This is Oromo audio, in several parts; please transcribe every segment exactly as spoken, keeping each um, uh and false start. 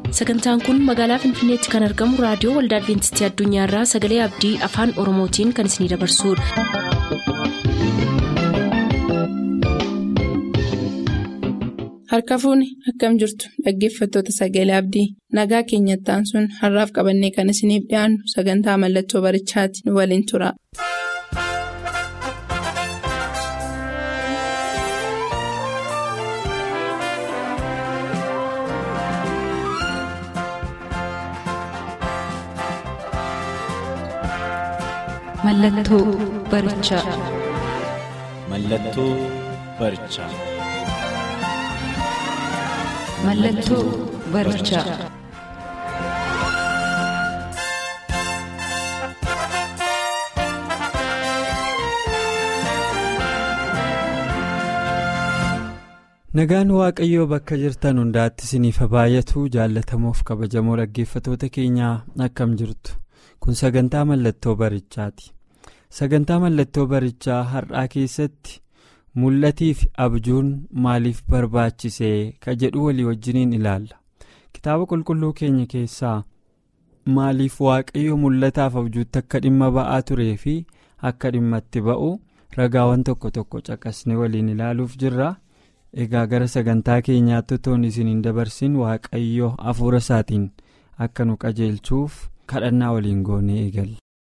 Sagantaan kun magaalaa Finfinneetti kan argamu raadiyoo Waldaa Adwiintistii Addunyaarraa Sagalee Abdii Afaan Oromootiin kan isinidabarsudha. Harka fuuni akkam jirtu dhaggeeffattoota Sagalee Abdii nagaa keenyattaan sun har'aaf qabannee kan isiniif dhiyaannu sagantaa mallattoo barichaati nu waliin tura. Mallattoo barichaa. Mallattoo barichaa. Mallattoo barichaa. Nagaan Waaqayyoo bakka jirtan hundaatti isiniif baay'atu jaallatamuuf kabajamoo dhaggeeffattoota keenyaa akkam jirtu. Kun sagantaa mallattoo barichaati. Sagantaa mallattoo barichaa har'aa keessatti mul'atii fi abjuun maaliif barbaachisee ka jedhu walii wajjiniin ilaalla. Kitaaba qulqulluu keenya keessaa maaliif Waaqayyo mul'ataaf abjuutti akka dhimma ba'aa turee fi akka dhimma itti ba'u ragaawwan tokko tokko caqasnee waliin ilaaluuf jirra. Egaa gara sagantaa keenyaatti utuu isin hin dabarsin Waaqayyo hafuura isaatiin akka nu qajeelchuuf kadhannaa waliin goonee eegalla.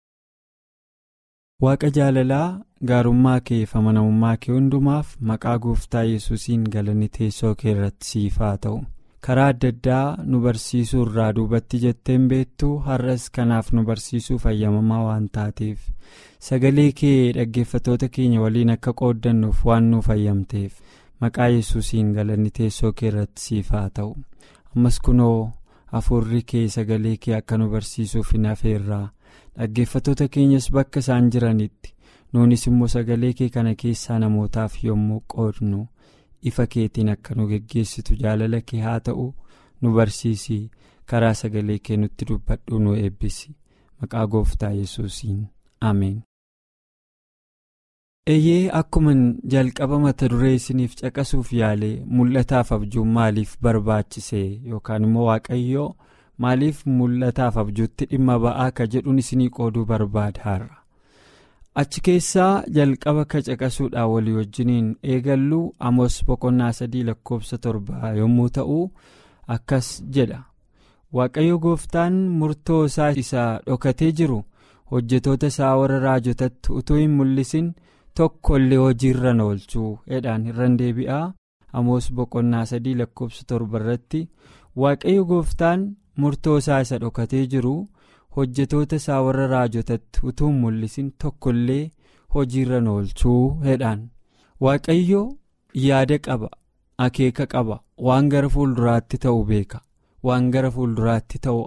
Waaqa jaalalaa gaarummaa kee fi amanamummaa kee hundumaaf maqaa gooftaa Yesuusiin galanni teessoo kee irratti siif haa ta'u. Karaa adda addaa nu barsiisuu irraa duubatti jetteen beektu har'as kanaaf nu barsiisuuf ayyamamaa waan taateef sagalee kee dhaggeeffattoota keenya waliin akka qooddannuuf waan nuuf ayyamteef maqaa Yesuusiin galanni teessoo kee irratti siif haa ta'u. Ammas kunoo hafuurri kee sagalee kee akka nu barsiisuuf hin hafeerraa dhaggeeffattoota keenyas bakka isaan jiranitti nuunis immoo sagalee kee kana keessaa namootaaf yommuu qoodnu ifa keetiin akka nu geggeessitu jaalala kee haa ta'u nu barsiisi karaa sagalee kee nutti dubbadhu nu eebbisi maqaa gooftaa Yesuusiin ameen. Eeyyee akkuma jalqaba mata duree isiniif caqasuuf yaalee mul'ataaf abjuun maaliif barbaachisee yookaan immoo Waaqayyoo maaliif mul'ataaf abjuutti dhimma ba'aa ka jedhuun isinii qooduu barbaada har'a. Achi keessaa jalqaba ka caqasuudhaan walii wajjiniin eegallu Amoos boqonnaa sadii lakkoofsa torbaa yommuu ta'u akkas jedha. Waaqayyo gooftaan murtoo isaa isa dhokatee jiru hojjetoota isaa warra raajotatti utuu hin mul'isin tokko illee hojiirra oolchuu jedhaan irraan deebi'aa. Amoos boqonnaa sadii lakkoofsa torba irratti Waaqayyo gooftaan murtoo isaa isa dhokatee jiru hojjetoota isaa warra raajotatti utuu hin mul'isin tokko illee hojiirra oolchuu jedhaan. Waaqayyo yaada qaba, akeeka qaba, waan gara fuulduraatti ta'u beeka, waan gara fuulduraatti ta'u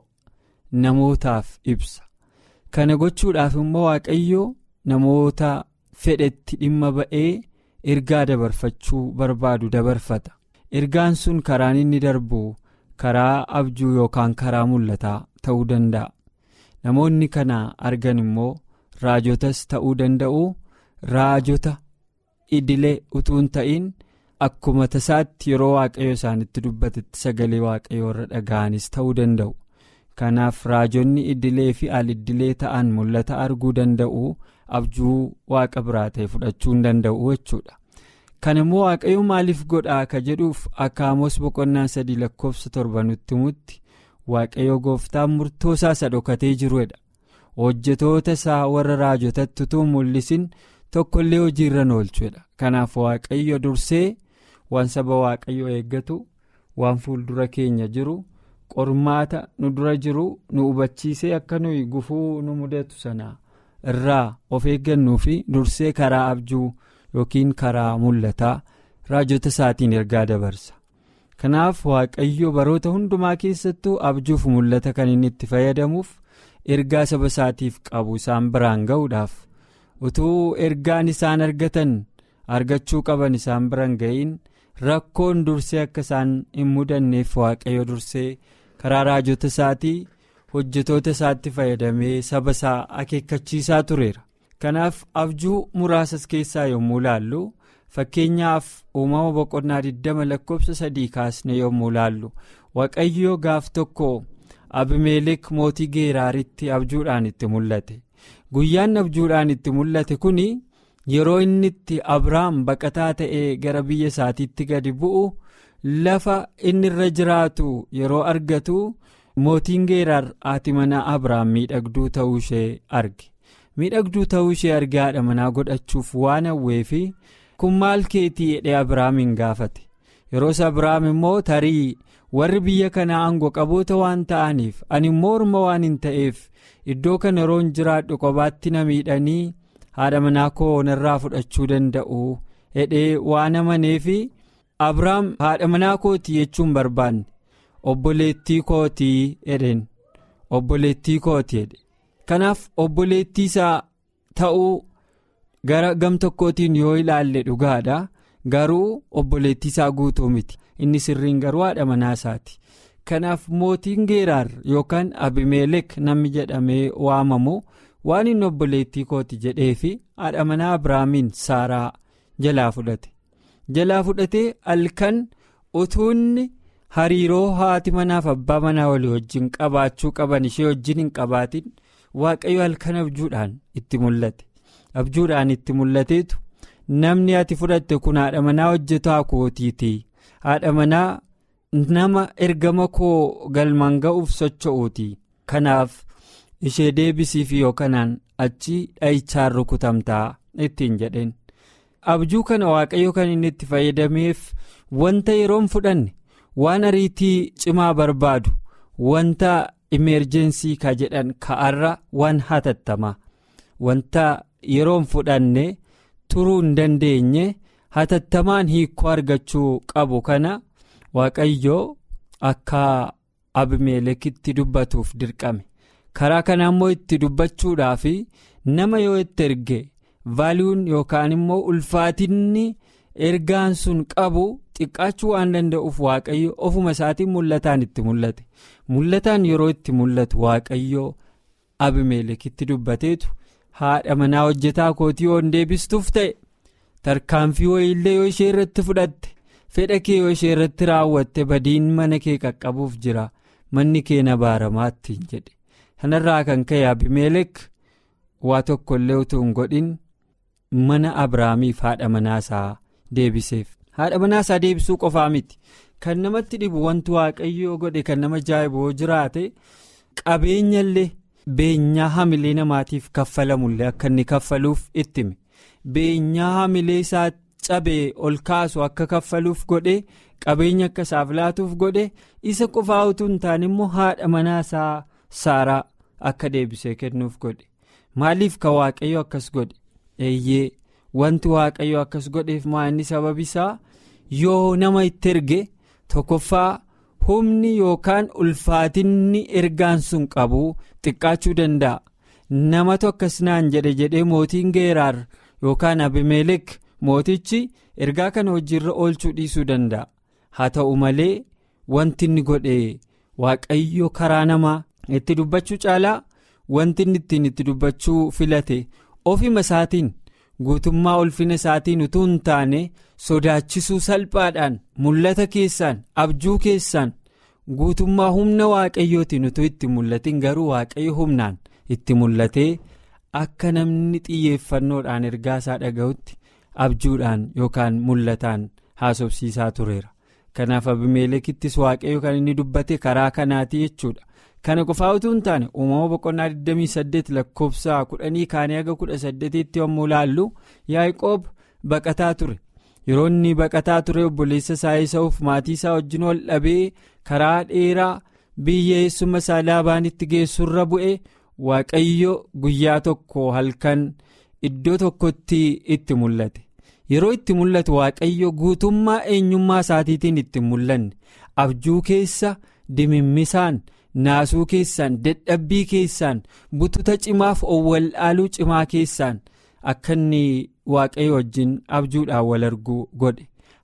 namootaaf ibsa. Kana gochuudhaaf immoo Waaqayyo namoota fedhetti dhimma ba'ee ergaa dabarfachuu barbaadu dabarfata. Ergaan sun karaan inni darbu karaa abjuu yookaan karaa mul'ataa ta'uu danda'a. Namoonni kana argan immoo raajotas ta'uu danda'u. Raajota idilee utuu hin ta'in akkuma tasaatti yeroo Waaqayyo isaanitti dubbatetti sagalee Waaqayyoo irra dhaga'anis ta'uu danda'u. Kanaaf raajonni idilee fi al-idilee ta'an mul'ata arguu danda'u. Abjuu Waaqa biraa ta'e fudhachuu hin danda'u jechuudha. Kan immoo Waaqayyo maaliif godhaa ka jedhuuf akka Amoos boqonnaa sadii lakkoofsa torba nutti himutti Waaqayyo gooftaan murtoo isaa isa dhokatee jiruudha. Hojjetoota isaa warra raajotatti utuu mul'isin tokko illee hojiirra oolchuudha. Kanaaf Waaqayyo dursee waan saba Waaqayyo eeggatu waan fuuldura keenya jiru qormaata nu dura jiru nu hubachiisee akka nuyi gufuu nu mudatu sana irraa of eeggannuu fi dursee karaa abjuu yookiin karaa mul'ataa raajota isaatiin ergaa dabarsa. Kanaaf Waaqayyo baroota hundumaa keessattuu abjuuf mul'ata kan inni itti fayyadamuuf ergaa saba isaatiif qabu isaan biraan ga'uudhaaf utuu ergaan isaan argatan argachuu qaban isaan biraan ga'iin rakkoon dursee akka isaan hin mudanneef Waaqayyo dursee karaa raajota isaatii hojjetoota isaatti fayyadamee saba isaa akeekkachiisaa tureera. Kanaaf abjuu muraasas keessaa yommuu ilaallu fakkeenyaaf uumama boqonnaa digdama lakkoofsa sadii kaasne yommuu laallu waaqayyo gaaf tokko Abimeelek mootii Geeraaritti abjuudhaan itti mul'ate. Guyyaan abjuudhaan itti mul'ate kuni yeroo inni itti Abrahaam baqataa ta'ee gara biyya isaatiitti gadi bu'u lafa inni irra jiraatu yeroo argatu mootiin Geeraar haati manaa Abrahaam miidhagduu ta'uu ishee arge. Miidhagduu ta'uu ishee arge haadha manaa godhachuuf waan hawweefi kun maal keetii jedhee Abrahaamin gaafate. Yeroos Abrahaam immoo tarii warri biyya kanaa aangoo qaboota waan ta'aniif ani immoo orma waan hin ta'eef iddoo kana yeroon jiraadhu qobaatti na miidhanii haadha manaa koo narraa fudhachuu danda'u jedhee waan amaneefi Abrahaam haadha manaa kooti jechuun barbaanne obboleettii kootii jedheen obboleettii kooti jedhe. Kanaaf obboleettii isaa ta'uu gara gam tokkootiin yoo ilaalle dhugaadha. Garuu obboleettii isaa guutuu miti. Inni sirriin garuu haadha manaa isaati. Kanaaf mootiin Geeraar yookaan Abimeelek namni jedhamee waamamu waan inni obboleettii kooti jedheefi haadha manaa Abrahaamiin Saaraa jalaa fudhate. Jalaa fudhatee halkan utuunni hariiroo haati manaaf abbaa manaa walii wajjin qabaachuu qaban ishee wajjin hin qabaatin waaqayyo halkan abjuudhaan itti mul'ate. Abjuudhaan itti mul'ateetu namni ati fudhatte kun haadha manaa hojjetaa kootiiti. Haadha manaa nama ergama koo galmaan ga'uuf socho'uuti. Kanaaf ishee deebisiif yookanaan achi dha'ichaan rukutamtaa ittiin jedheen. Abjuu kana waaqayyo kan inni itti fayyadameef wanta yeroon fudhanne waan ariitii cimaa barbaadu wanta imeerjensii ka jedhan ka'arra waan hatattama wanta yeroon fudhanne turuu hin dandeenye hatattamaan hiikoo argachuu qabu kana waaqayyo akka Abimeelekitti dubbatuuf dirqame. Karaa kana immoo itti dubbachuudhaaf nama yoo itti erge vaaliyuun yookaan immoo ulfaatinni ergaan sun qabu xiqqaachuu waan danda'uuf waaqayyo ofuma isaatiin mul'ataan itti mul'ate. Mul'ataan yeroo itti mul'atu waaqayyo Abimeelekitti dubbateetu haadha manaa hojjetaa kootii yoo deebistuuf ta'e tarkaanfii wayiillee yoo ishee irratti fudhatte fedha kee yoo ishee irratti raawwatte badiin mana kee qaqqabuuf jira manni kee nabaaramaatti jedhe. Kanarraa kan ka'e Abimeelek waa tokko illee utuu hin godhin mana Abrahaamiif haadha manaasaa deebiseef. Haadha manaasaa deebisuu qofaa miti kan namatti dhibu wanti waaqayyoo godhe kan nama ajaa'ibu jiraate qabeenya illee beenyaa hamilee namaatiif kaffalamullee akka inni kaffaluuf ittime. Beenyaa hamilee isaa cabee ol kaasu akka kaffaluuf godhe qabeenya akka isaaf laatuuf godhe isa qofaa utuu hin taane immoo haadha manaasaa Saaraa akka deebisee kennuuf godhe. Maaliif ka waaqayyo akkas godhe? Eeyyee wanti waaqayyo akkas godheef maanni sababisaa yoo nama itti erge tokkoffaa humni yookaan ulfaatinni ergaan sun qabu xiqqaachuu danda'a. Namatu akkas naan jedhe jedhee mootiin Geeraar yookaan Abimeelek mootichi ergaa kana hojiirra oolchuu dhiisuu danda'a. Haa ta'u malee wanti inni godhe waaqayyo karaa namaa itti dubbachuu caalaa wanti inni ittiin itti dubbachuu filate ofima isaatiin guutummaa ulfina isaatiin utuu hin taane sodaachisuu salphaadhaan mul'ata keessaan abjuu keessaan guutummaa humna waaqayyootiin utuu itti mul'atin garuu waaqayyo humnaan itti mul'atee akka namni xiyyeeffannoodhaan ergaa isaa dhaga'utti abjuudhaan yookaan mul'ataan haasofsiisaa tureera. Kanaaf Abimeelekittis waaqayyo kan inni dubbate karaa kanaati jechuudha. Kana qofaa utuu hin taane uumama boqonnaa digdamii saddeet lakkoofsa kudhanii kaanii haga kudha saddeetitti yommuu laallu Yaaqoob baqataa ture. Yeroo inni baqataa ture obboleessa isaa Esaawuuf maatii isaa wajjin wal dhabee karaa dheeraa biyya eessuma isaa Laabaanitti geessurra bu'e waaqayyo guyyaa tokko halkan iddoo tokkotti itti mul'ate. Yeroo itti mul'atu waaqayyo guutummaa eenyummaa isaatiitiin itti mul'anne abjuu keessa dimimmisaan naasuu keessaan dadhabbii keessaan bututa cimaaf owwal'aaluu cimaa keessaan akka inni waaqayyo wajjin abjuudhaan wal arguu godhe.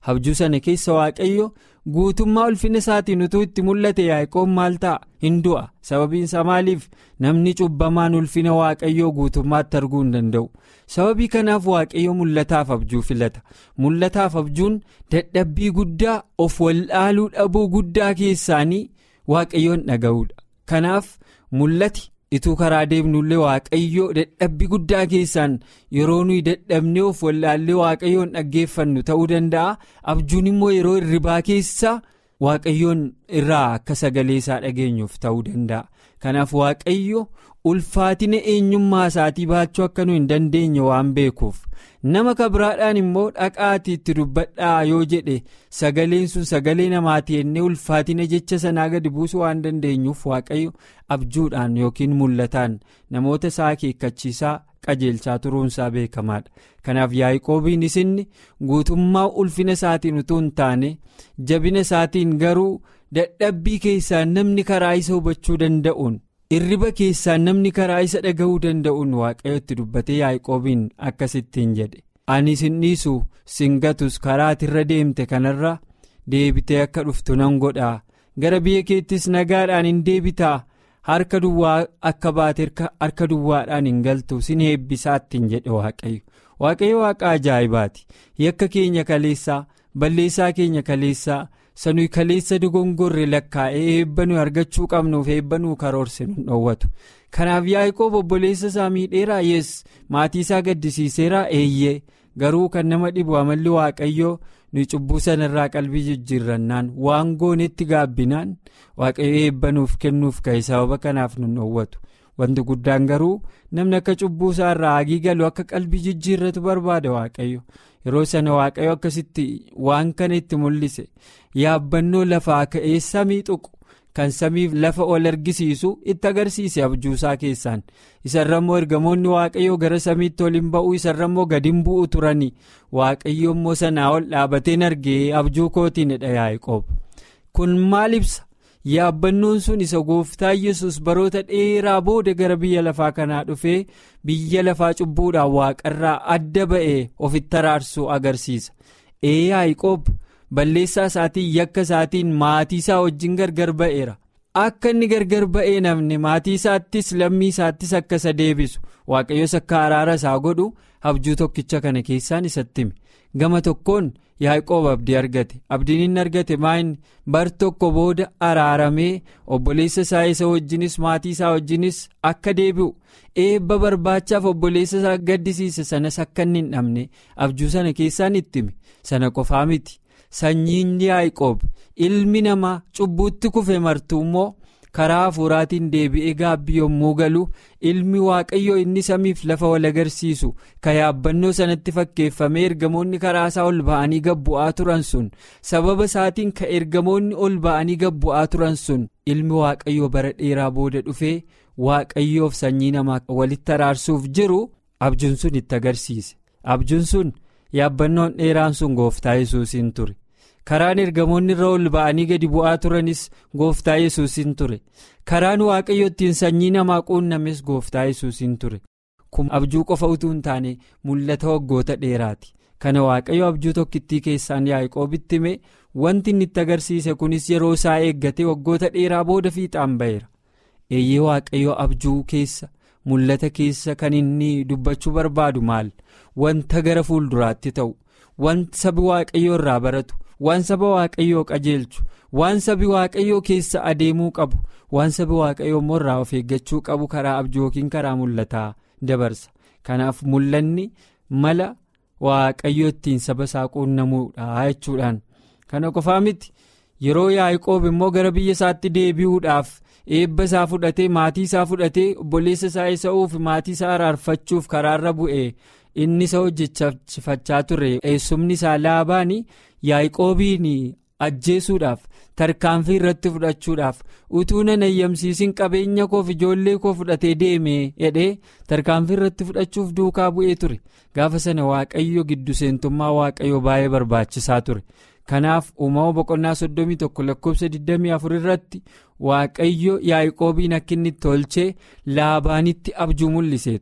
abjuu sana keessa waaqayyo guutummaa ulfina isaatiin utuu itti mul'ate Yaaqoob maal ta'a? Hin du'a. Sababiin isaa maaliif? Namni cubbamaan ulfina waaqayyoo guutummaatti arguu hin danda'u. Sababii kanaaf waaqayyo mul'ataaf abjuu filata. Mul'ataaf abjuun dadhabbii guddaa, of wallaaluu dhabuu guddaa keessaanii waaqayyoon dhaga'uudha. Kanaaf mul'ati ituu karaa deemnullee waaqayyoo dadhabbii guddaa keessaan yeroo nuyi dadhabnee of wallaallee waaqayyoon dhaggeeffannu ta'uu danda'a. Abjuun immoo yeroo hirribaa keessa waaqayyoon irraa akka sagalee isaa dhageenyuuf ta'uu danda'a. Kanaaf waaqayyo ulfaatina eenyummaa isaatii baachuu akka nu hin dandeenye waan beekuuf nama kabiraadhaan immoo dhaqaatii itti dubbadhaa yoo jedhe sagaleen sun sagalee namaati jennee ulfaatina jecha sanaa gadi buusuu waan dandeenyuuf waaqayyo abjuudhaan yookiin mul'ataan namoota isaa akeekkachiisaa qajeelchaa turuunsaa beekamaadha. Kanaaf Yaaqoobiin isinni guutummaa ulfina isaatiin utuu hin taane jabina isaatiin garuu dadhabbii keessaan namni karaa isa hubachuu danda'uun irriba keessaan namni karaa isa dhaga'uu danda'uun waaqayyotti dubbatee Yaaqoobiin akkasittiin jedhe ani sin dhiisu sin gatus karaa irra deemte kanarra deebitee akka dhuftu nan godhaa gara biyya keettis nagaadhaan hin deebitaa harka duwwaa akka baate harka duwwaadhaan hin galtu sin eebbisaattiin jedhe waaqayyo. Waaqayyo waaqa ajaa'ibaati. Yakka keenya kaleessaa balleessaa keenya kaleessaa sanuu kaleessa dogongorre lakkaa'ee eebbanuu argachuu qabnuuf eebbanuu karoorse nu dhoowwatu. Kanaaf Yaaqoob obboleessa isaa miidheeraa yees maatii isaa gaddisiiseeraa eeyyee garuu kan nama dhibu amalli waaqayyoo nu cubbuu sanarraa qalbii jijjiirrannaan waan goonetti gaabbinaan waaqayyo eebbanuuf kennuuf ka'e sababa kanaaf nu dhoowwatu. Wanti guddaan garuu namni akka cubbuu isaa irraa hagii galu akka qalbii jijjiirratu barbaada waaqayyo. Yeroo sana waaqayyo akkasitti waan kana itti mul'ise yaabbannoo lafaa ka'ee samii tuqu kan samiif lafa ol argisiisu itti agarsiise abjuusaa keessaan. Isarrammoo ergamoonni waaqayyoo gara samiitti ol hin ba'uu isarrammoo gadi hin bu'u turani. Waaqayyo immoo sanaa ol dhaabateen argee abjuu kootiin dha Yaaqoob. Kun maal ibsa? Yaabbannoon sun isa gooftaa Yesuus baroota dheeraa booda gara biyya lafaa kanaa dhufee biyya lafaa cubbuudhaan waaqarraa adda ba'ee ofitti araarsuu agarsiisa. Ee Yaaqoob balleessaa isaatiin yakka isaatiin maatii isaa wajjin gargar ba'eera. Akka inni gargar ba'ee namni maatii isaattis lammii isaattis akka isa deebisu waaqayyos akka araara isaa godhu abjuu tokkicha kana keessaan isatti hime. Gama tokkoon Yaaqoob abdii argate. Abdiin inni argate maayini bar tokko booda araaramee obboleessa isaa isa wajjinis maatii isaa wajjinis akka deebi'u eebba barbaachaaf obboleessa isaa gaddisiise sanas akka inni hin dhabne abjuu sana keessaan itti hime. Sana qofaa miti. Sanyiin Yaaqoob ilmi namaa cubbuutti kufe martuu immoo karaa hafuuraatiin deebi'ee gaabbii yommuu galu ilmi waaqayyoo inni samiif lafa wal agarsiisu ka yaabbannoo sanatti fakkeeffamee ergamoonni karaa isaa ol ba'anii gabbu'aa turan sun sababa isaatiin ka ergamoonni ol ba'anii gabbu'aa turan sun ilmi waaqayyoo bara dheeraa booda dhufee waaqayyoof sanyii namaa walitti araarsuuf jiru abjuun sun itti agarsiise. Abjuun sun yaabbannoon dheeraan sun gooftaa Yesuusiin ture. Karaan ergamoonni irra ol ba'anii gadi bu'aa turanis gooftaa Yesuusiin ture. Karaan waaqayyo ittiin sanyii namaa quunnames gooftaa Yesuusiin ture. Kun abjuu qofa utuu hin taane mul'ata waggoota dheeraati. Kana waaqayyo abjuu tokkittii keessaan Yaaqoobitti hime wanti inni itti agarsiise kunis yeroo isaa eeggatee waggoota dheeraa booda fiixaan ba'eera. Eeyyee waaqayyo abjuu keessa mul'ata keessa kan inni dubbachuu barbaadu maal? Wanta gara fuulduraatti ta'u, wanta sabi waaqayyoo irraa baratu. Waan saba waaqayyoo qajeelchu, waan sabi waaqayyoo keessa adeemuu qabu, waan sabi waaqayyoo immoo irraa of eeggachuu qabu karaa abjuu yookiin karaa mul'ataa dabarsa. Kanaaf mul'anni mala waaqayyoo ittiin saba isaa quunnamuudha jechuudhaan. Kana qofaa miti yeroo Yaaqoob immoo gara biyya isaatti deebi'uudhaaf eebba isaa fudhatee maatii isaa fudhatee obboleessa isaa Esaawuuf maatii isaa araarfachuuf karaarra bu'ee inni isa hojjechifachaa ture eessumni isaa Laabaani Yaaqoobiin ajjeesuudhaaf tarkaanfii irratti fudhachuudhaaf utuu nan ayyamsiisin qabeenya koof ijoollee koo fudhatee deemee jedhee tarkaanfii irratti fudhachuuf duukaa bu'ee ture. Gaafa sana waaqayyo giddu seentummaa waaqayyo baay'ee barbaachisaa ture. Kanaaf uumama boqonnaa soddomii tokko lakkoofsa digdamii afur irratti waaqayyo Yaaqoobiin akka inni tolchee Laabaanitti abjuu mul'iseetu.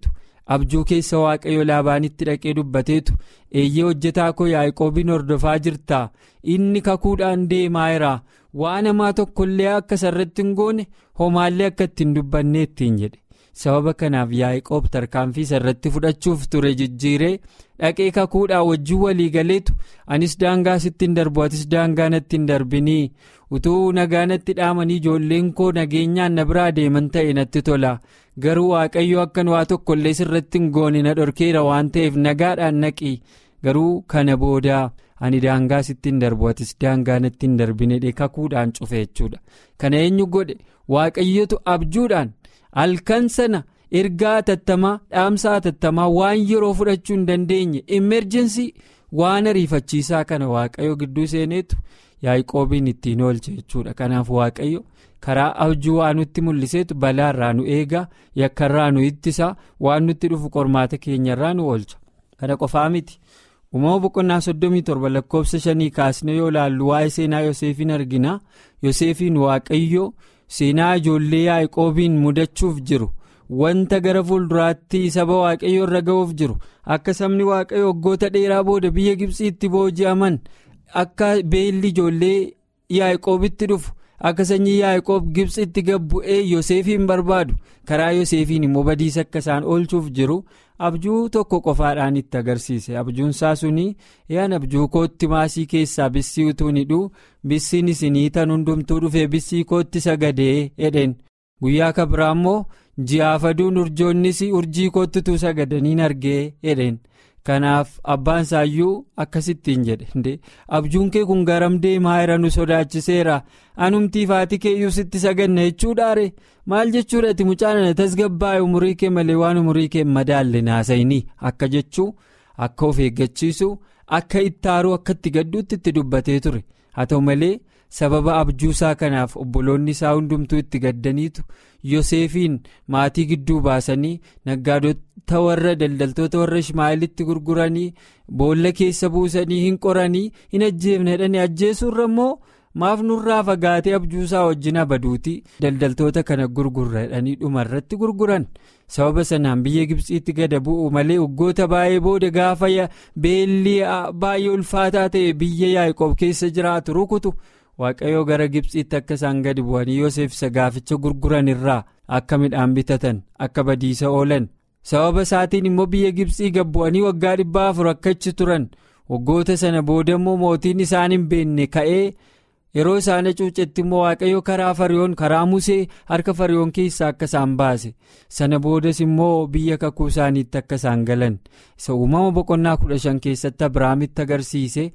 abjuu keessa waaqayyo laabaanitti dhaqee dubbateetu eeyyee hojjetaa koo yaaqoobiin hordofaa jirtaa inni kakuudhaan deemaa jira waan hamaa tokkollee akka sarratti hin goone homaallee akka ittiin dubbanne ittiin jedhe. Sababa kanaaf yaaqoob tarkaanfii sarratti fudhachuuf ture jijjiiree dhaqee kakuudhaan wajjin walii galeetu anis daangaa sitti hin darbu atis daangaa natti hin darbinii utuu nagaa natti dhaamanii ijoolleen koo nageenyaan na biraa deeman ta'e natti tola garuu waaqayyo akkan waa tokkollee sirratti hin goone na dhorkeera waan ta'eef nagaadhaan naqi garuu kana booda ani daangaa sitti hin darbu atis daangaa natti hin darbine kakuudhaan cufe jechuudha. Kana eenyu godhe waaqayyotu abjuudhaan. Halkan sana ergaa hatattamaa dhaamsa hatattamaa waan yeroo fudhachuu hin dandeenye emerjensii waan ariifachiisaa kana waaqayyo gidduu seeneetu yaaqoobiin ittiin oolche jechuudha. Kanaaf waaqayyo karaa abjuu waan nutti mul'iseetu balaarraa nu eegaa yakkarraa nu ittisa waan nutti dhufu qormaata keenyarraa nu oolcha. Kana qofaa miti uumama boqonnaa soddomii torba lakkoofsa shanii kaasne yoo ilaallu waa'ee seenaa Yoseefiin argina. Yoseefiin waaqayyo. Seenaa ijoollee yaaqoobiin mudachuuf jiru wanta gara fuulduraatti saba waaqayyo irra ga'uuf jiru akka sabni waaqayyo waggoota dheeraa booda biyya Gibsiitti booji'aman akka beelli ijoollee yaaqoobitti dhufu akka sanyii yaaqoob Gibsiitti gabbu'ee Yoseefiin barbaadu karaa Yoseefiin immoo badiisa akka isaan oolchuuf jiru abjuu tokko qofaadhaan itti agarsiise. Abjuun isaa suni yaan abjuu kootti maasii keessaa bissii utuu ni dhuu bissiin isinii tan hundumtuu dhufee bissii kootti sagadee jedheen guyyaa kabraa immoo ji'aaf aduun urjoonnis urjii koottituu sagadaniin argee jedheen. Kanaaf abbaan isaayyuu akkasittiin jedhe abjuun kee kun garam deemaa jira nu sodaachiseera anumtii faatii keeyyuu sitti saganna jechuudhaare maal jechuudha ati mucaan tasgabbaa'e umurii kee malee waan umurii kee madaalle naasayinii akka jechuu akka of eeggachiisu akka itti aaruu akka itti gadduutti itti dubbatee ture haa ta'u malee sababa abjuusaa kanaaf obboloonni isaa hundumtuu itti gaddaniitu Yoseefiin maatii gidduu baasanii naggaadota warra daldaltoota warra Ishmaa'eelitti gurguranii boolla keessa buusanii hin qoranii hin ajjeefne jedhanii ajjeesuurra immoo maaf nurraa fagaatee abjuusaa wajjin abaduuti daldaltoota kana gurgurra jedhanii dhumarratti gurguran. Sababa sanaan biyya Gibsiitti gada bu'u malee waggoota baay'ee booda gaafa beelli baay'ee ulfaataa ta'e biyya Yaaqoob keessa jiraatu rukutu. Waaqayyo gara Gibsiitti akka isaan gadi bu'anii Yoseef isa gaaficha gurguran irraa akka midhaan bitatan akka badiisa oolan sababa isaatiin immoo biyya Gibsii gad bu'anii waggaa dhibba afur akka achi turan waggoota sana booda immoo mootiin isaan hin beekne ka'ee yeroo isaan cuucetti immoo Waaqayyo karaa Fariyoon karaa Musee harka Fariyoon keessaa akka isaan baase sana boodas immoo biyya kakuu isaaniitti akka isaan galan isa uumama boqonnaa kudha shan keessatti Abiraamitti agarsiise.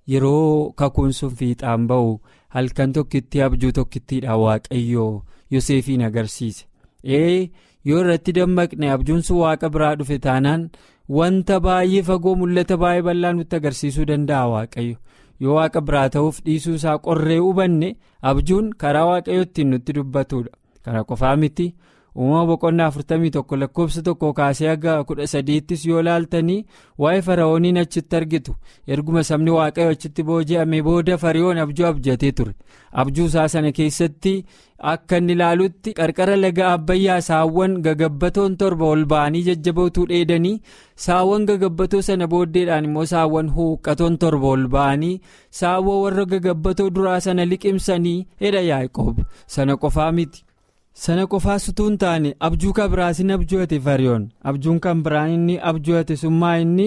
Yeroo kakuun sun fiixaan ba'u halkan tokkitti abjuu tokkittiidhaan waaqayyoo Yoseefiin agarsiise. Ee yoo irratti dammaqne abjuun sun waaqa biraa dhufe taanaan wanta baay'ee fagoo mul'ata baay'ee bal'aa nutti agarsiisuu danda'a waaqayyo. Yoo waaqa biraa ta'uuf dhiisuu isaa qorree hubanne abjuun karaa waaqayyootiin nutti dubbatudha. Kana qofaa miti. Uumama boqonnaa afurtamii tokko lakkoofsa tokko kaasee haga kudha sadiittis yoo laaltanii waa'ee Faraa'ooniin achitti argitu erguma sabni waaqayyo achitti booji'ame booda Fariyoon abjuu abjatee ture abjuu isaa sana keessatti akka inni ilaalutti qarqara laga Abbayyaa saawwan gagabbatoon torba ol ba'anii jajjabootuu dheedanii saawwan gagabbatoo sana booddeedhaan immoo saawwan huuqqatoon torba ol ba'anii saawwan warra gagabbatoo duraa sana liqimsanii jedha Yaaqoob sana qofaa miti. Sana qofaas utuu hin taane abjuu kan biraas hin abju'ate Fariyoon abjuun kan biraan inni abju'ate summaa inni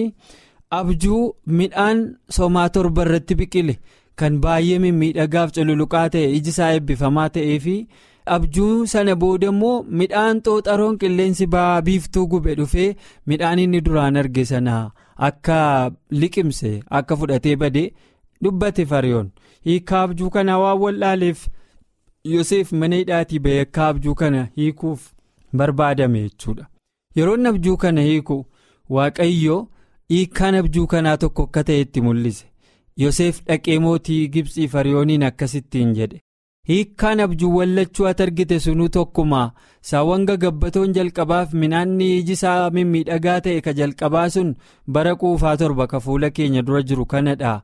abjuu midhaan somaa torba irratti biqile kan baay'ee mimmiidhagaaf cululuqaa ta'e iji isaa eebbifamaa ta'ee fi abjuu sana booda immoo midhaan xooxaroon qilleensi ba'aa biiftuu gube dhufee midhaan inni duraan arge sana akka liqimse akka fudhatee bade dubbate Fariyoon hiikaa abjuu kanaa waan wal'aaleef. Yoseef mana hidhaatii ba'ee akka abjuu kana hiikuuf barbaadame jechuudha. Yeroon abjuu kana hiiku waaqayyo hiikaan abjuu kanaa tokko akka ta'e itti mul'ise. Yoseef dhaqee mootii Gibsii Fariyooniin akkasittiin jedhe. Hiikaan abjuu wallachuu ati argite sunuu tokkumaa saawwan gagabbatoon jalqabaaf midhaanni iji isaa mimmiidhagaa ta'e ka jalqabaa sun bara quufaa torba ka fuula keenya dura jiru kanadha.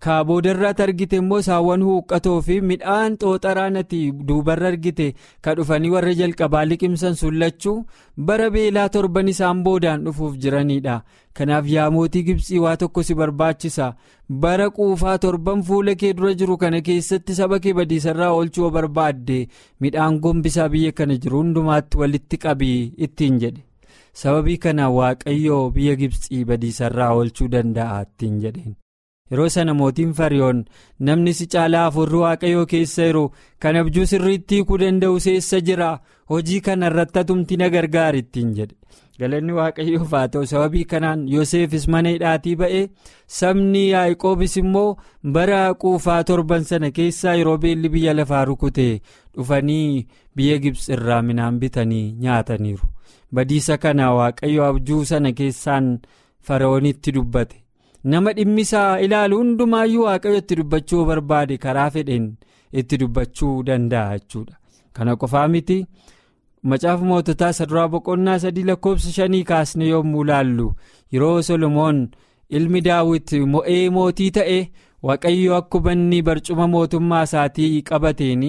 kaaboodarraatti argite immoo saawwan huuqqatoo fi midhaan xooxaraan ati duubarra argite ka dhufanii warra jalqabaa liqimsan sullachuu bara beelaa torban isaan boodaan dhufuuf jiranidha. Kanaaf yaa mootii Gibxii waa tokko si barbaachisa. Bara quufaa torban fuula kee dura jiru kana keessatti saba kee badiisarraa oolchuu barbaadde midhaan gombisaa biyya kana jiru hundumaatti walitti qabii ittiin jedhe. Sababii kana Waaqayyoo biyya Gibxii badiisarraa oolchuu danda'a ittiin jedheen. Yeroo sana mootiin Fariyoon namni si caalaa afurri Waaqayyoo keessa jiru kan abjuu sirriitti hiikuu danda'u eessa jira hojii kana irratti atumti na gargaari ittiin jedhe. Galanni Waaqayyoof haa ta'u. Sababii kanaan Yoseefis mana hidhaatii ba'ee sabni Yaaqoobis immoo bara quufaa torban sana keessaa yeroo beelli biyya lafaa rukute dhufanii biyya Gibxi irraa midhaan bitanii nyaataniiru. Badiisa kana Waaqayyo abjuu sana keessaan Fariyoonitti dubbate. Nama dhimmisaa ilaalu hundumaayyuu Waaqayyo itti dubbachuu barbaade karaa fedheen itti dubbachuu danda'a jechuudha. Kana qofaa miti. Macaafa moototaa saduraa boqonnaa sadii lakkoofsa shanii kaasne yommuu laallu yeroo Solomoon ilmi Daawit mo'ee mootii ta'e Waaqayyo akkuma inni barcuma mootummaa isaatii qabateen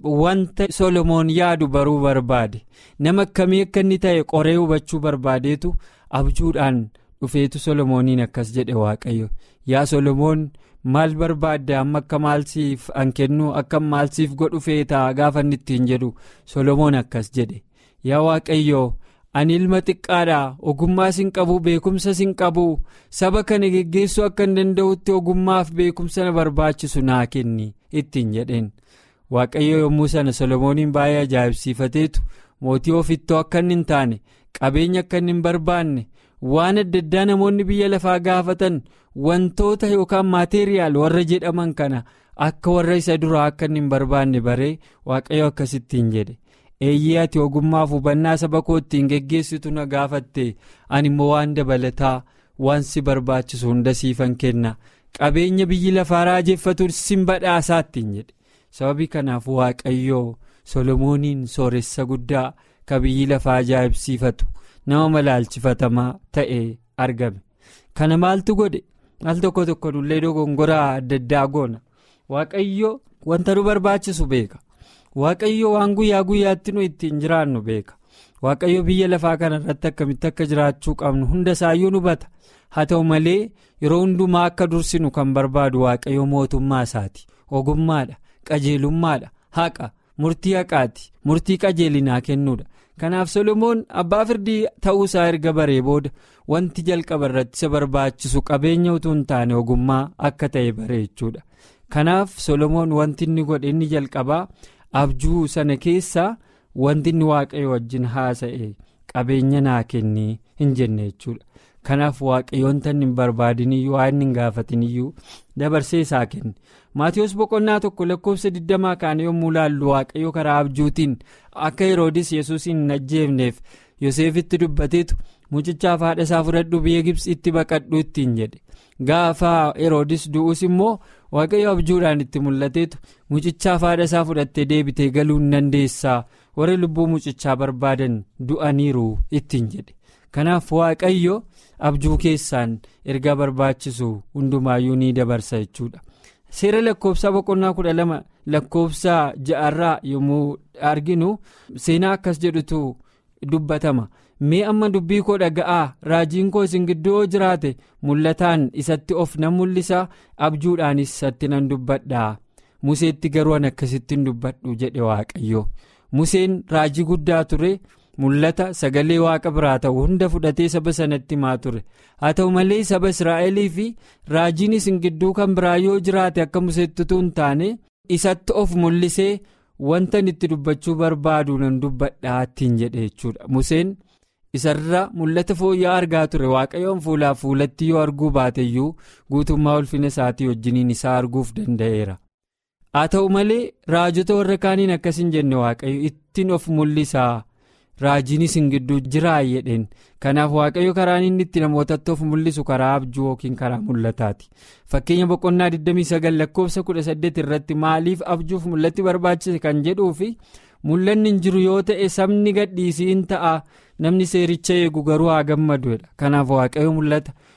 wanta Solomoon yaadu baruu barbaade. Nama akkamii akka inni ta'e qoree hubachuu barbaadeetu abjuudhaan dhufeetu Solomooniin akkas jedhe Waaqayyo. Yaa Solomoon maal barbaadda amma akka maalsiif an kennu akka maalsiif godhu feetaa gaafa inni ittiin jedhu Solomoon akkas jedhe. Yaa Waaqayyo ani ilma xiqqaadha ogummaa sin qabu beekumsa sin qabu saba kana geggeessuu akka hin danda'utti ogummaaf beekumsa na barbaachisu naa kenni ittiin jedheen. Waaqayyo yommuu sana Solomooniin baay'ee ajaa'ibsiifateetu mootii ofittoo akka hin taane qabeenya akka hin barbaanne waan adda addaa namoonni biyya lafaa gaafatan wantoota yookaan maateriyaal warra jedhaman kana akka warra isa duraa akka hin barbaanne baree Waaqayyo akkasittiin jedhe. Eeyyee ati ogummaaf hubannaa saba koo ittiin geggeessitu na gaafatte ani immoo waan dabalataa waan si barbaachisu hunda siifan kenna qabeenya biyyi lafaa raajeffatu sin badhaasaa ittiin jedhe. Sababii kanaaf Waaqayyoo Solomooniin sooressa guddaa ka biyyi lafaa ajaa'ibsiifatu nama malaalchifatamaa ta'e argame. Kana maaltu godhe? Al tokko tokko nullee dogongoraa adda addaa goona. Waaqayyo wanta nu barbaachisu beeka. Waaqayyo waan guyyaa guyyaatti nu ittiin jiraannu beeka. Waaqayyo biyya lafaa kana irratti akkamitti akka jiraachuu qabnu hunda isaayyuu nu hubata. Haa ta'u malee yeroo hundumaa akka dursinu kan barbaadu Waaqayyo mootummaa isaati. Ogummaadha, qajeelummaadha, haqa, murtii haqaati, murtii qajeelinaa kennuudha. Kanaaf Solomoon abbaa firdii ta'uu isaa erga baree booda wanti jalqaba irratti isa barbaachisu qabeenya utuu hin taane ogummaa akka ta'e baree jechuudha. Kanaaf Solomoon wanti inni godhe inni jalqabaa abjuu sana keessaa wanti inni Waaqayyo wajjin haasa'e qabeenya naa kennii hin jenne jechuudha. Kanaaf Waaqayyoon tan hin barbaadiniyyuu waan hin gaafatiniyyuu dabarsee isaa kenne. Maatiyos boqonnaa tokko lakkoofsa digdamaa kaane yommuu laallu Waaqayyo karaa abjuutiin akka Heroodis Yesuusin hin ajjeefneef Yoseefitti dubbateetu mucichaaf haadha isaa fudhadhu biyya Gibxiitti baqadhu ittiin jedhe. Gaafa Heroodis du'us immoo Waaqayyo abjuudhaan itti mul'ateetu mucichaaf haadha isaa fudhattee deebitee galuu hin dandeessaa warri lubbuu mucichaa barbaadan du'aniiru ittiin jedhe. Kanaaf Waaqayyo abjuu keessaan ergaa barbaachisu hundumaayyuu ni dabarsa jechuudha. Seera lakkoofsaa boqonnaa kudha lama lakkoofsa ja'arraa yommuu arginu seenaa akkas jedhutu dubbatama. Mee amma dubbii koo dhaga'aa raajiin koo isin gidduu jiraate mul'ataan isatti of nan mul'isa abjuudhaanis isatti nan dubbadhaa. Museetti garuu an akkasitti hin dubbadhu jedhe Waaqayyo. Museen raajii guddaa ture. Mul'ata sagalee waaqa biraa ta'u hunda fudhatee saba sanatti himaa ture. Haa ta'u malee saba Israa'elii fi raajiin isin gidduu kan biraa yoo jiraate akka Museetti utuu hin taane isatti of mul'isee wanta itti dubbachuu barbaadu nan dubbadhaa ittiin jedhe jechuudha. Museen isarra mul'ata fooyya'aa argaa ture. Waaqayyoon fuulaa fuulatti yoo arguu baateyyuu guutummaa ulfina isaatii wajjiniin isaa arguuf danda'eera. Haa ta'u malee raajota warra kaaniin akkas hin jenne Waaqayyo ittiin of mul'isaa. Raajiin isin gidduu jiraa jedheen. Kanaaf Waaqayyo karaan inni itti namootatti of mul'isu karaa abjuu yookiin karaa mul'ataati. Fakkeenya boqonnaa digdamii sagal lakkoofsa kudha saddeet irratti maaliif abjuuf mul'atti barbaachise kan jedhuu fi mul'anni hin jiru yoo ta'e sabni gadhiisii hin ta'a namni seericha eegu garuu haa gammaduudha. Kanaaf Waaqayyo mul'ata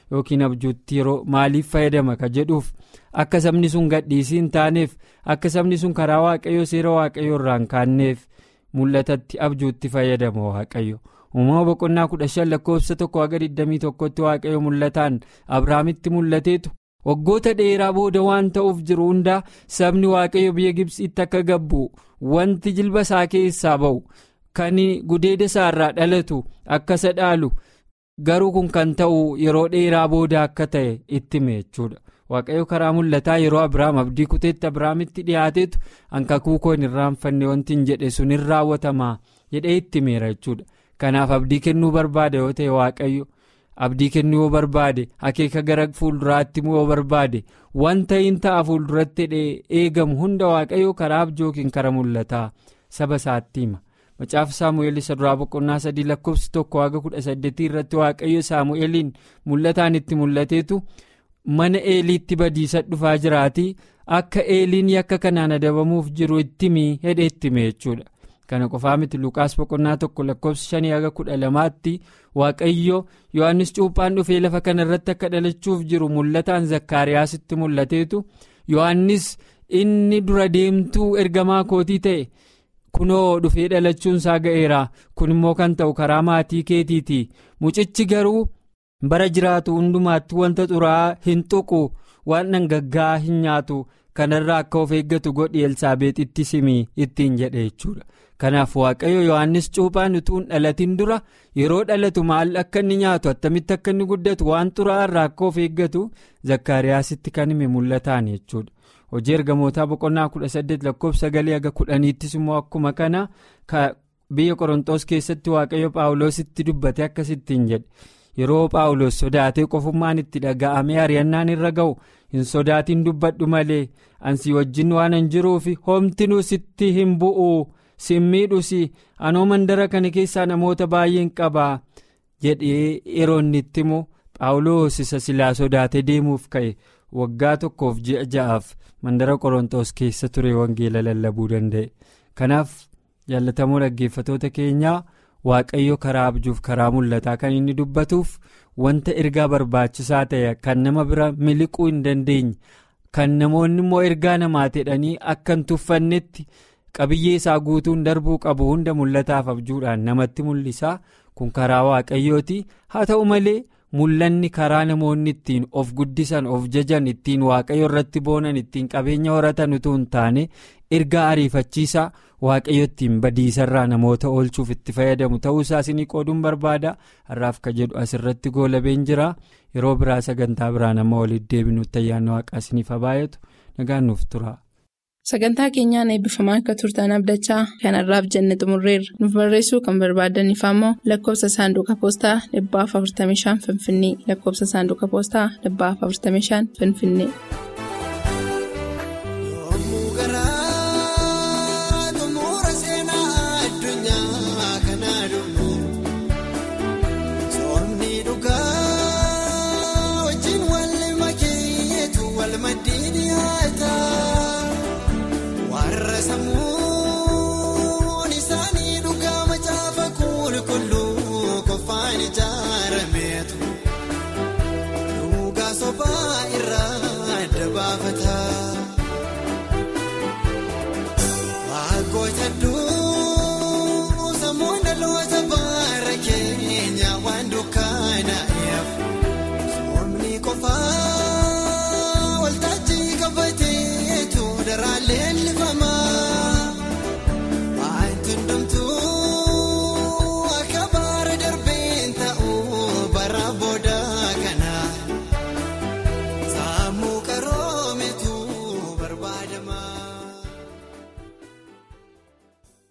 yookiin abjuutti yeroo maaliif fayyadama ka jedhuuf akka sabni sun gadhiisii hin taaneef akka sabni sun karaa waaqayyoo seera waaqayyoo irraan kaanneef mul'atatti abjuutti fayyadama waaqayyo. Uumama boqonnaa kudha shan lakkoofsa tokko haga digdamii tokkotti waaqayyo mul'ataan Abrahaamitti mul'ateetu waggoota dheeraa booda waan ta'uuf jiru hundaa sabni waaqayyo biyya Gibsiitti akka gabbu wanti jilba isaa keessaa ba'u kan gudeeda isaa irraa dhalatu akka isa dhaalu garuu kun kan ta'u yeroo dheeraa booda akka ta'e itti hime jechuudha. Waaqayyo karaa mul'ataa yeroo Abrahaam abdii kuteetti Abrahaamitti dhiyaateetu kakuu koo hin irraanfanne wanti hin jedhe sun hin raawwatamaa jedhee itti himeera jechuudha. Kanaaf abdii kennuu barbaade yoo ta'e waaqayyo abdii kennuu yoo barbaade akeeka gara fuulduraatti yoo barbaade wanta hin ta'a fuulduratti eegamu hunda waaqayyo karaa abjuu yookiin karaa mul'ataa saba isaatti hima. Macaafa Saamu'eel isa duraa boqonnaa sadii lakkoofsi tokko haga kudha saddeetii irratti waaqayyo Saamu'eeliin mul'ataan itti mul'ateetu mana Eeliitti badiisa dhufaa jiraatii akka Eeliin yakka kanaan adabamuuf jiru itti himi hedhee itti hime jechuudha. Kana qofaa miti Luqaas boqonnaa tokko lakkoofsa shanii haga kudha lamaatti waaqayyo Yohaannis cuuphaan dhufee lafa kana irratti akka dhalachuuf jiru mul'ataan Zakkaariyaasitti mul'ateetu Yohaannis inni dura deemtuu ergamaa kootii ta'e kunoo dhufee dhalachuun isaa ga'eera kun immoo kan ta'u karaa maatii keetiiti mucichi garuu bara jiraatu hundumaatti wanta xuraa'aa hin tuqu waan dhangaggaa hin nyaatu kanarraa akka of eeggatu godhi Elsaabeexitti simii ittiin jedhe jechuudha. Kanaaf waaqayyo Yohaannis cuuphaan utuu hin dhalatin dura yeroo dhalatu maal akka inni nyaatu attamitti akka inni guddatu waan xuraa'aarraa akka of eeggatu Zakkaariyaasitti kan hime mul'ataan jechuudha. Hojii ergamootaa boqonnaa kudha saddeet lakkoofsa sagalii haga kudhaniittis immoo akkuma kana biyya Qorontoos keessatti waaqayyo Phaawulositti dubbate akkasittiin jedhe. Yeroo Phaawulos sodaatee qofummaan itti dhaga'amee ari'annaan irra ga'u hin sodaatiin dubbadhu malee ansi wajjin waan hin jiruuf homtinuu sitti hin bu'u simmiidhus anoo mandara kana keessaa namoota baay'een qabaa jedhee yeroo inni itti himu Phaawulos isa silaa sodaatee deemuuf ka'e waggaa tokkoof ji'a ja'aaf mandara Qorontoos keessa ture wangeela lallabuu danda'e. Kanaaf jaallatamoo dhaggeeffatoota keenyaa. Waaqayyo karaa abjuuf karaa mul'ataa kan inni dubbatuuf wanta ergaa barbaachisaa ta'e kan nama bira miliquu hin dandeenye kan namoonni immoo ergaa namaa jedhanii akka hin tuffannetti qabiyyee isaa guutuun darbuu qabu hunda mul'ataaf abjuudhaan namatti mul'isaa kun karaa waaqayyooti. Haa ta'u malee mul'anni karaa namoonni ittiin of guddisan of jajan ittiin waaqayyo irratti boonan ittiin qabeenya horatan utuu hin taane ergaa ariifachiisaa waaqayyo ittiin badiisarraa namoota oolchuuf itti fayyadamu ta'uu isaa isinii qooduun barbaada. Har'aaf ka jedhu asirratti goolabeen jira. Yeroo biraa sagantaa biraa nama walitti deebinutti ayyaanni waaqaa isiniif haa baay'atu nagaan nuuf tura. Sagantaa keenyaan eebbifamaa akka turtan abdachaa kanarraaf jenne xumurreerra. Nuuf barreessuu kan barbaadaniif ammoo lakkoofsa saanduqa poostaa dhibbaaf afurtamii shan Finfinnee lakkoofsa saanduqa poostaa dhibbaaf afurtamii shan Finfinnee.